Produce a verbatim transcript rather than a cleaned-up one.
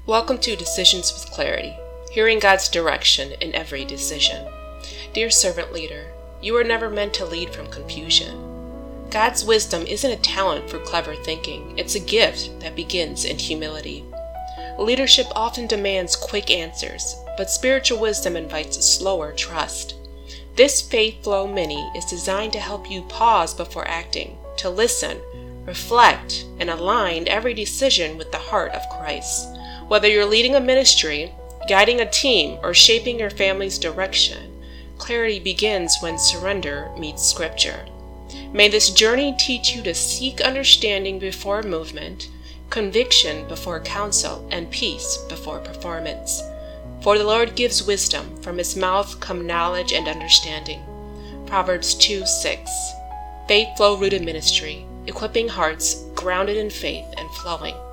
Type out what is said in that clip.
Welcome to Decisions with Clarity, hearing God's direction in every decision. Dear servant leader, you were never meant to lead from confusion. God's wisdom isn't a talent for clever thinking, it's a gift that begins in humility. Leadership often demands quick answers, but spiritual wisdom invites slower trust. This Faith Flow Mini is designed to help you pause before acting, to listen, reflect, and align every decision with the heart of Christ. Whether you're leading a ministry, guiding a team, or shaping your family's direction, clarity begins when surrender meets Scripture. May this journey teach you to seek understanding before movement, conviction before counsel, and peace before performance. For the Lord gives wisdom, from his mouth come knowledge and understanding. Proverbs two six. Faith Flow Rooted Ministry, equipping hearts grounded in faith and flowing